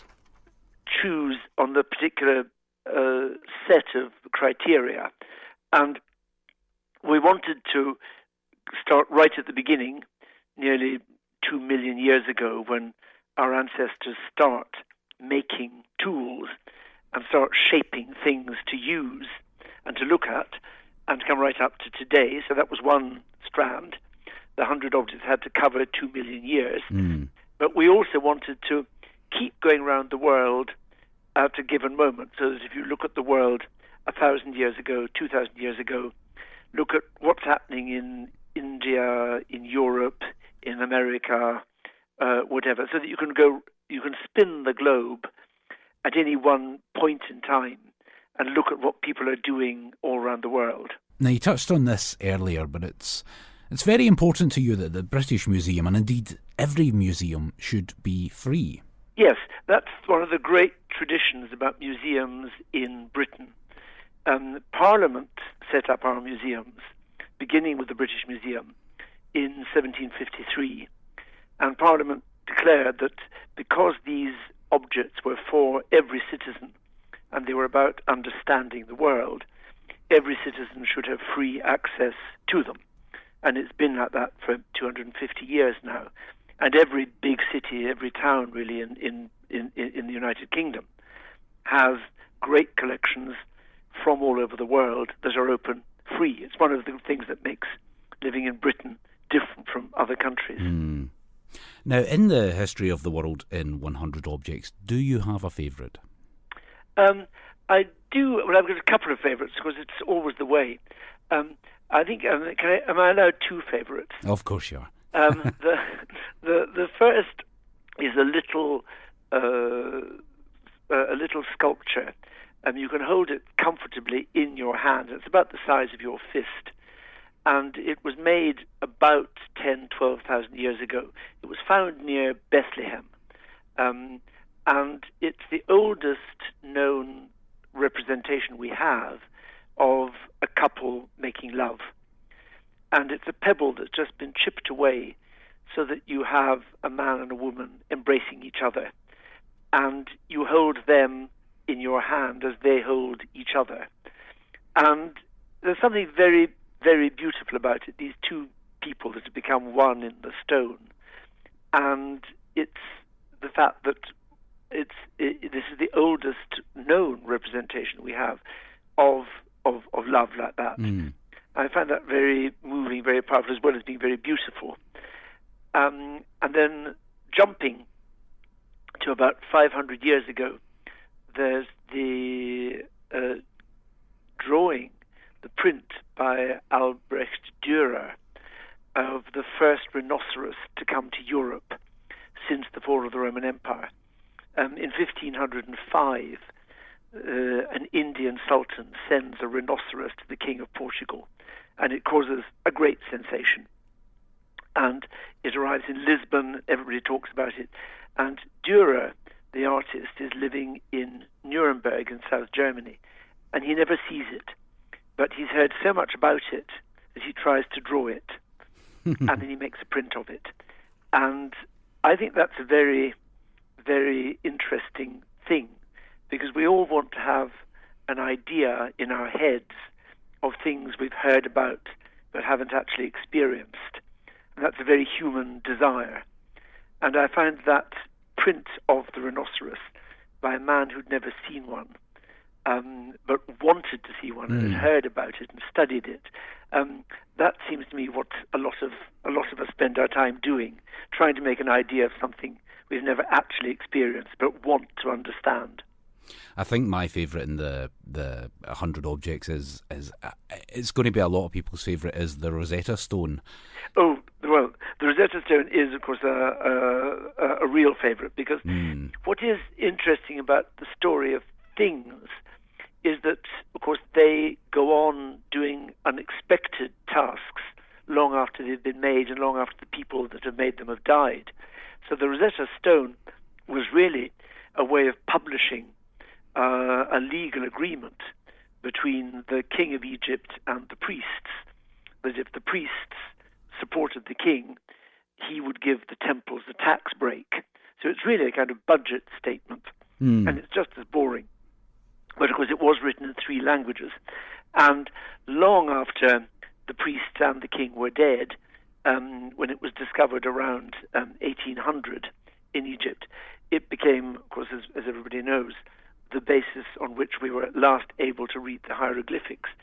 choose on the particular uh, set of criteria. And we wanted to start right at the beginning, nearly two million years ago, when our ancestors start making tools and start shaping things to use and to look at. and come right up to today. So that was one strand. The one hundred objects had to cover two million years. Mm. But we also wanted to keep going around the world at a given moment, so that if you look at the world a thousand years ago, two thousand years ago, look at what's happening in India, in Europe, in America, uh, whatever, so that you can go, you can spin the globe at any one point in time and look at what people are doing all around the world. Now, you touched on this earlier, but it's it's very important to you that the British Museum, and indeed every museum, should be free. Yes, that's one of the great traditions about museums in Britain. Um, Parliament set up our museums, beginning with the British Museum, in seventeen fifty-three. And Parliament declared that because these objects were for every citizen and they were about understanding the world, every citizen should have free access to them. And it's been like that for two hundred fifty years now. And every big city, every town really in, in, in, in the United Kingdom has great collections from all over the world that are open free. It's one of the things that makes living in Britain different from other countries. Mm. Now, in the history of the world in one hundred objects, do you have a favourite? Um, I do. Well, I've got a couple of favourites because it's always the way. Um, I think, um, can I, am I allowed two favourites? Of course you are. um, the, the the first is a little uh, a little sculpture. Um, you can hold it comfortably in your hand. It's about the size of your fist, and it was made about ten, twelve thousand years ago. It was found near Bethlehem, um, and it's the oldest known representation we have of a couple making love. And it's a pebble that's just been chipped away so that you have a man and a woman embracing each other. And you hold them in your hand as they hold each other. And there's something very, very beautiful about it, these two people that have become one in the stone. And it's the fact that it's it, this is the oldest known representation we have of of, of love like that. Mm. I find that very moving, very powerful, as well as being very beautiful. Um, and then jumping to about five hundred years ago, there's the uh, drawing, the print by Albrecht Dürer of the first rhinoceros to come to Europe since the fall of the Roman Empire. Um, in fifteen oh five, uh, an Indian sultan sends a rhinoceros to the king of Portugal, and it causes a great sensation. And it arrives in Lisbon, everybody talks about it. And Dürer, the artist, is living in Nuremberg in South Germany, and he never sees it. But he's heard so much about it that he tries to draw it, and then he makes a print of it. And I think that's a very, very interesting thing, because we all want to have an idea in our heads of things we've heard about but haven't actually experienced. And that's a very human desire. And I find that print of the rhinoceros by a man who'd never seen one, um, but wanted to see one mm. and had heard about it and studied it, um, that seems to me what a lot of a lot of us spend our time doing, trying to make an idea of something we've never actually experienced but want to understand. I think my favourite in the the one hundred objects is is uh, it's going to be a lot of people's favourite is the Rosetta Stone. Oh well, the Rosetta Stone is of course a a, a real favourite, because mm. what is interesting about the story of things is that of course they go on doing unexpected tasks long after they've been made and long after the people that have made them have died. So the Rosetta Stone was really a way of publishing Uh, a legal agreement between the king of Egypt and the priests, that if the priests supported the king, he would give the temples a tax break. So it's really a kind of budget statement, mm. and it's just as boring. But of course it was written in three languages, and long after the priests and the king were dead, um, when it was discovered around um, eighteen hundred in Egypt, it became, of course, as, as everybody knows, the basis on which we were at last able to read the hieroglyphics.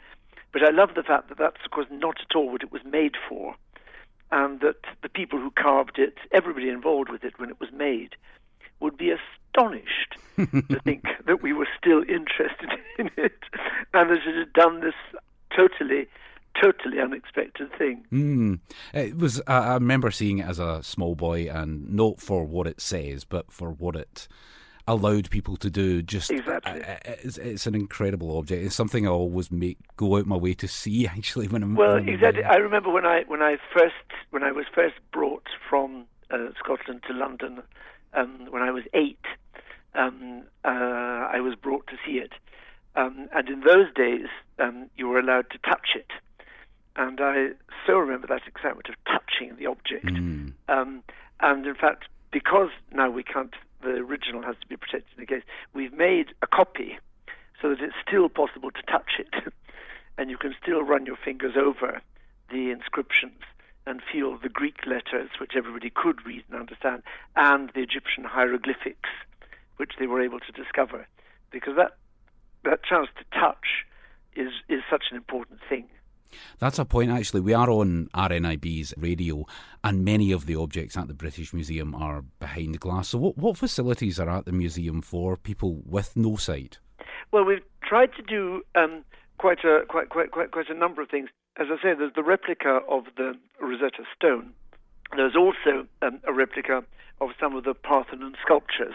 But I love the fact that that's, of course, not at all what it was made for, and that the people who carved it, everybody involved with it when it was made, would be astonished to think that we were still interested in it, and that it had done this totally, totally unexpected thing. Mm. It was. I I remember seeing it as a small boy, and not for what it says, but for what it allowed people to do. Just exactly, uh, it's, it's an incredible object. It's something I always make go out my way to see. Actually, when I'm well, when exactly. I'm, I remember when I when I first when I was first brought from uh, Scotland to London um, when I was eight. Um, uh, I was brought to see it, um, and in those days um, you were allowed to touch it. And I so remember that excitement of touching the object. Mm. Um, and in fact, because now we can't, the original has to be protected in the case, we've made a copy so that it's still possible to touch it. And you can still run your fingers over the inscriptions and feel the Greek letters, which everybody could read and understand, and the Egyptian hieroglyphics, which they were able to discover. Because that, that chance to touch is, is such an important thing. That's a point, actually. We are on R N I B's radio, and many of the objects at the British Museum are behind glass. So what, what facilities are at the museum for people with no sight? Well, we've tried to do um, quite, a, quite, quite, quite, quite a number of things. As I say, there's the replica of the Rosetta Stone. There's also um, a replica of some of the Parthenon sculptures,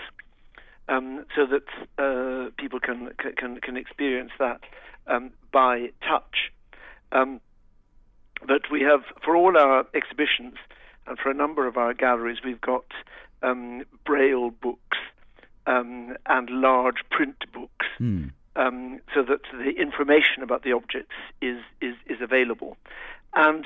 um, so that uh, people can, can, can experience that um, by touch. Um, but we have, for all our exhibitions and for a number of our galleries, we've got um, Braille books um, and large print books, mm. um, so that the information about the objects is, is, is available. And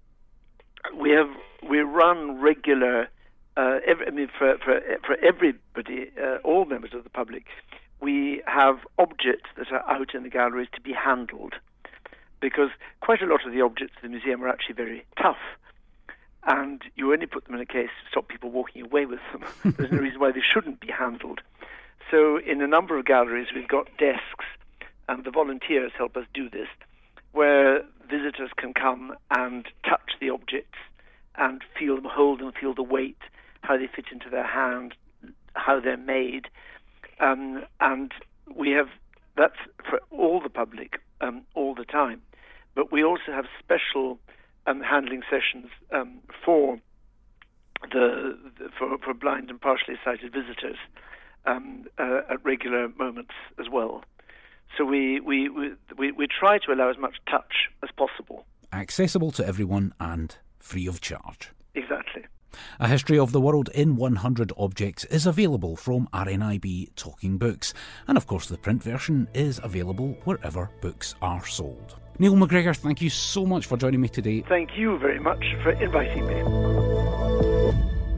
we have we run regular, uh, every, I mean, for, for, for everybody, uh, all members of the public, we have objects that are out in the galleries to be handled. Because quite a lot of the objects in the museum are actually very tough, and you only put them in a case to stop people walking away with them. There's no reason why they shouldn't be handled. So in a number of galleries, we've got desks, and the volunteers help us do this, where visitors can come and touch the objects and feel them, hold them, feel the weight, how they fit into their hand, how they're made. Um, and we have, that's for all the public, um, all the time. But we also have special um, handling sessions um, for the, the for, for blind and partially sighted visitors um, uh, at regular moments as well. So we, we, we, we, we try to allow as much touch as possible. Accessible to everyone and free of charge. Exactly. A History of the World in one hundred Objects is available from R N I B Talking Books. And of course the print version is available wherever books are sold. Neil MacGregor, thank you so much for joining me today. Thank you very much for inviting me.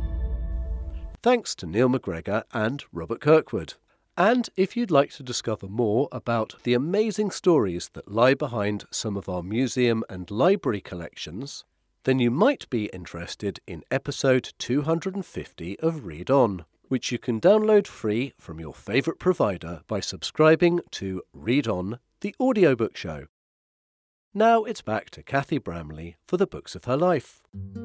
Thanks to Neil MacGregor and Robert Kirkwood. And if you'd like to discover more about the amazing stories that lie behind some of our museum and library collections, then you might be interested in episode two hundred fifty of Read On, which you can download free from your favourite provider by subscribing to Read On, the audiobook show. Now it's back to Kathy Bramley for the books of her life.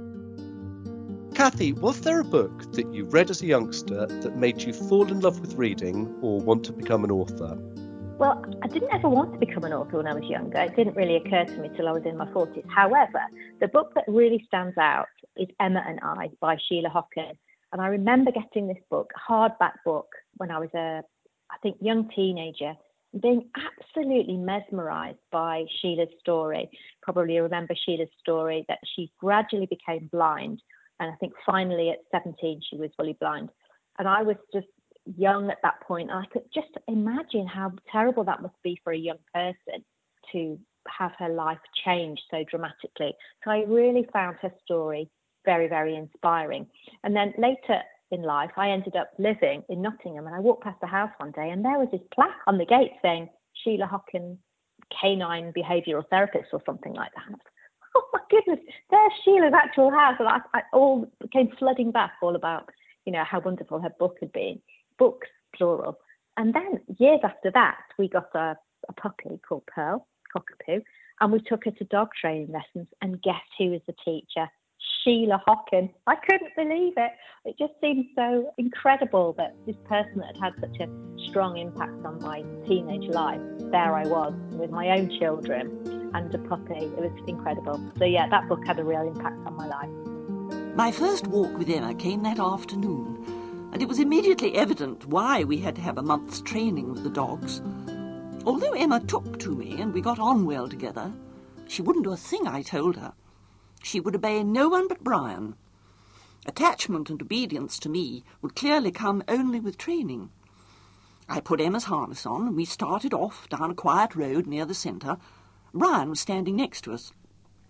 Kathy, was there a book that you read as a youngster that made you fall in love with reading or want to become an author? Well, I didn't ever want to become an author when I was younger. It didn't really occur to me till I was in my forties. However, the book that really stands out is Emma and I by Sheila Hockin. And I remember getting this book, a hardback book, when I was a, I think, young teenager, and being absolutely mesmerised by Sheila's story. Probably you remember Sheila's story that she gradually became blind. And I think finally at seventeen, she was fully blind. And I was just young at that point. And I could just imagine how terrible that must be for a young person to have her life change so dramatically. So I really found her story very, very inspiring. And then later in life, I ended up living in Nottingham, and I walked past the house one day and there was this plaque on the gate saying Sheila Hockin, canine behavioural therapist or something like that. And I was, oh my goodness, there's Sheila's actual house. And I, I all came flooding back all about, you know, how wonderful her book had been. Books, plural. And then years after that, we got a, a puppy called Pearl, Cockapoo, And we took her to dog training lessons, and guess who was the teacher? Sheila Hocken. I couldn't believe it. It just seemed so incredible that this person that had had such a strong impact on my teenage life, there I was with my own children and a puppy. It was incredible. So yeah, that book had a real impact on my life. My first walk with Emma came that afternoon, and it was immediately evident why we had to have a month's training with the dogs. Although Emma took to me and we got on well together, she wouldn't do a thing I told her. She would obey no one but Brian. Attachment and obedience to me would clearly come only with training. I put Emma's harness on and we started off down a quiet road near the centre. Brian was standing next to us.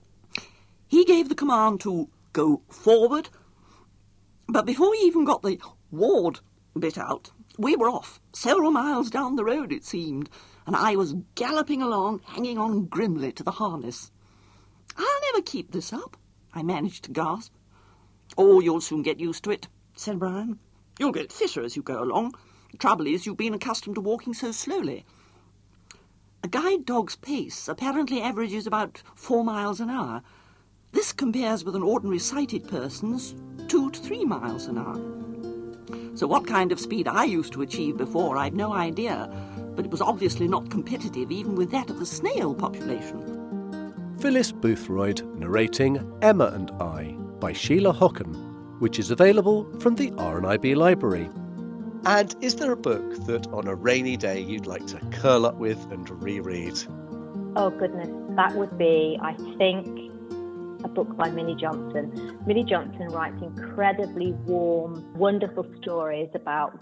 He gave the command to go forward, but before he even got the ward bit out, we were off, several miles down the road it seemed, and I was galloping along, hanging on grimly to the harness. "I'll never keep this up," I managed to gasp. "Oh, you'll soon get used to it," said Brian. "You'll get fitter as you go along. The trouble is you've been accustomed to walking so slowly." A guide dog's pace apparently averages about four miles an hour. This compares with an ordinary sighted person's two to three miles an hour. So what kind of speed I used to achieve before, I've no idea, but it was obviously not competitive even with that of the snail population. Phyllis Boothroyd narrating Emma and I by Sheila Hocken, which is available from the R N I B library. And is there a book that on a rainy day you'd like to curl up with and reread? Oh goodness, that would be, I think, a book by Minnie Johnson. Minnie Johnson writes incredibly warm, wonderful stories about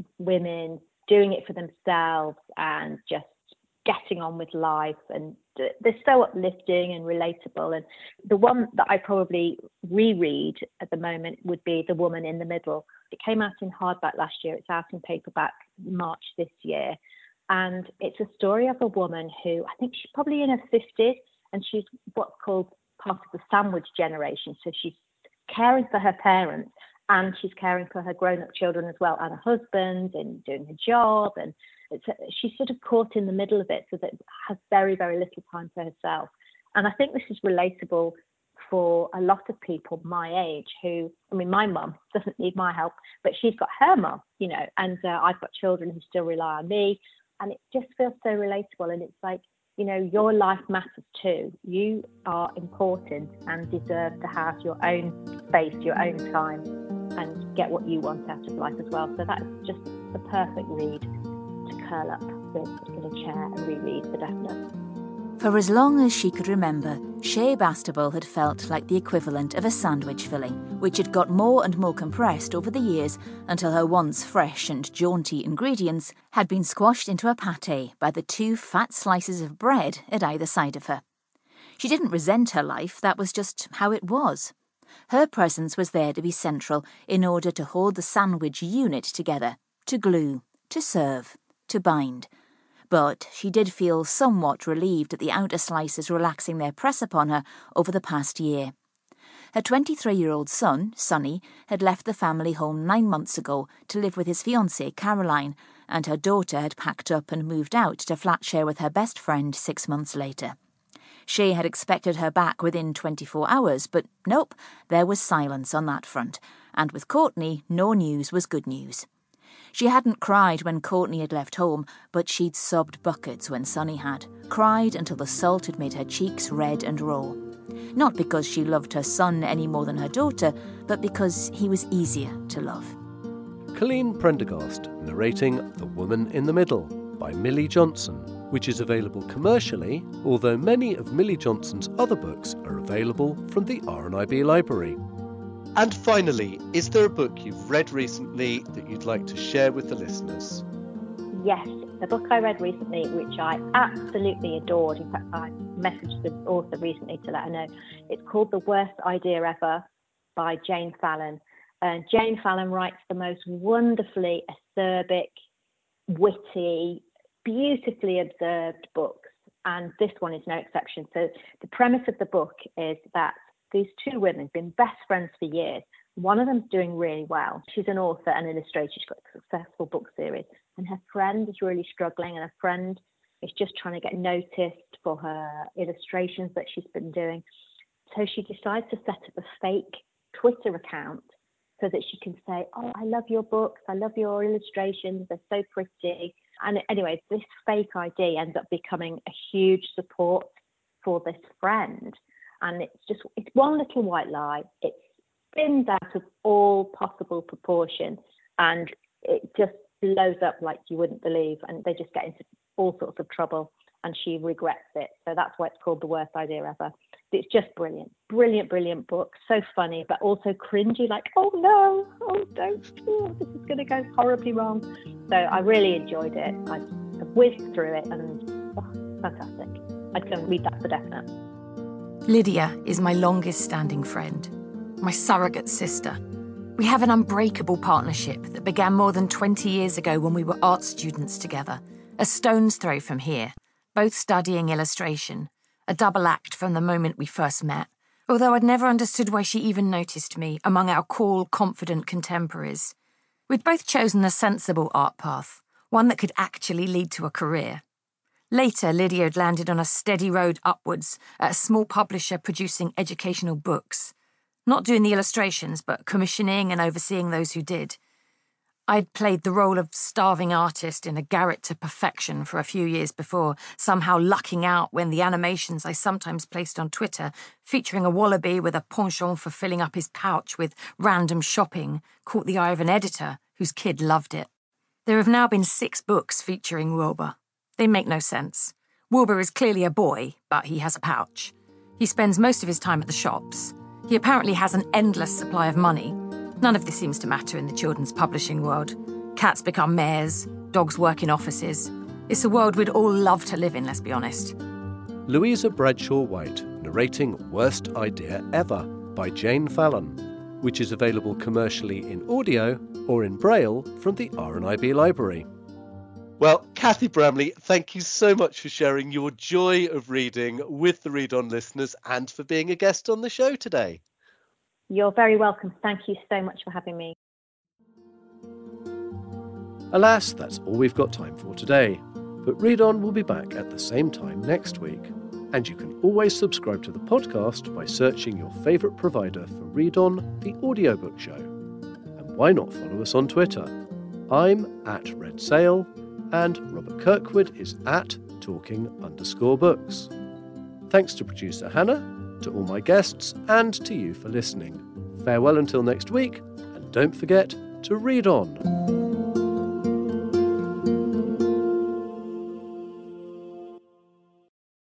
women doing it for themselves and just getting on with life, and they're so uplifting and relatable. And the one that I probably reread at the moment would be The Woman in the Middle. It came out in hardback last year. It's out in paperback March this year. And it's a story of a woman who, I think she's probably in her fifties, and she's what's called part of the sandwich generation. So she's caring for her parents, and she's caring for her grown-up children as well, and her husband, and doing her job. And it's a, she's sort of caught in the middle of it, so that has very, very little time for herself. And I think this is relatable for a lot of people my age who, I mean, my mum doesn't need my help, but she's got her mum, you know, and uh, I've got children who still rely on me. And it just feels so relatable. And it's like, you know, your life matters too. You are important and deserve to have your own space, your own time, and get what you want out of life as well. So that's just the perfect read to curl up with in a chair and reread for definite. For as long as she could remember, Shea Bastable had felt like the equivalent of a sandwich filling, which had got more and more compressed over the years until her once fresh and jaunty ingredients had been squashed into a pâté by the two fat slices of bread at either side of her. She didn't resent her life, that was just how it was. Her presence was there to be central in order to hold the sandwich unit together, to glue, to serve, to bind. But she did feel somewhat relieved at the outer slices relaxing their press upon her over the past year. Her twenty-three-year-old son, Sonny, had left the family home nine months ago to live with his fiancée, Caroline, and her daughter had packed up and moved out to flat share with her best friend six months later. Shea had expected her back within twenty-four hours, but nope, there was silence on that front, and with Courtney, no news was good news. She hadn't cried when Courtney had left home, but she'd sobbed buckets when Sonny had, cried until the salt had made her cheeks red and raw. Not because she loved her son any more than her daughter, but because he was easier to love. Colleen Prendergast narrating The Woman in the Middle by Millie Johnson, which is available commercially, although many of Millie Johnson's other books are available from the R N I B library. And finally, is there a book you've read recently that you'd like to share with the listeners? Yes, the book I read recently, which I absolutely adored. In fact, I messaged the author recently to let her know. It's called The Worst Idea Ever by Jane Fallon. And Jane Fallon writes the most wonderfully acerbic, witty, beautifully observed books. And this one is no exception. So the premise of the book is that these two women have been best friends for years. One of them's doing really well. She's an author and illustrator. She's got a successful book series. And her friend is really struggling, and her friend is just trying to get noticed for her illustrations that she's been doing. So she decides to set up a fake Twitter account so that she can say, oh, I love your books, I love your illustrations, they're so pretty. And anyway, this fake I D ends up becoming a huge support for this friend. And it's just, it's one little white lie. It spins out of all possible proportion, and it just blows up like you wouldn't believe. And they just get into all sorts of trouble, and she regrets it. So that's why it's called The Worst Idea Ever. It's just brilliant, brilliant, brilliant book. So funny, but also cringy, like, oh no, oh don't, oh, this is going to go horribly wrong. So I really enjoyed it. I whizzed through it, and oh, fantastic. I'd go and read that for definite. Lydia is my longest standing friend, my surrogate sister. We have an unbreakable partnership that began more than twenty years ago when we were art students together, a stone's throw from here, both studying illustration, a double act from the moment we first met, although I'd never understood why she even noticed me among our cool, confident contemporaries. We'd both chosen a sensible art path, one that could actually lead to a career. Later, Lydia had landed on a steady road upwards at a small publisher producing educational books. Not doing the illustrations, but commissioning and overseeing those who did. I'd played the role of starving artist in a garret to perfection for a few years before, somehow lucking out when the animations I sometimes placed on Twitter, featuring a wallaby with a penchant for filling up his pouch with random shopping, caught the eye of an editor whose kid loved it. There have now been six books featuring Wilbur. They make no sense. Wilbur is clearly a boy, but he has a pouch. He spends most of his time at the shops. He apparently has an endless supply of money. None of this seems to matter in the children's publishing world. Cats become mayors, dogs work in offices. It's a world we'd all love to live in, let's be honest. Louisa Bradshaw White narrating Worst Idea Ever by Jane Fallon, which is available commercially in audio or in Braille from the R N I B library. Well, Cathy Bramley, thank you so much for sharing your joy of reading with the Read On listeners and for being a guest on the show today. You're very welcome. Thank you so much for having me. Alas, that's all we've got time for today. But Read On will be back at the same time next week. And you can always subscribe to the podcast by searching your favourite provider for Read On, the audiobook show. And why not follow us on Twitter? I'm at Red Sail, and Robert Kirkwood is at talking underscore books. Thanks to producer Hannah, to all my guests, and to you for listening. Farewell until next week, and don't forget to read on.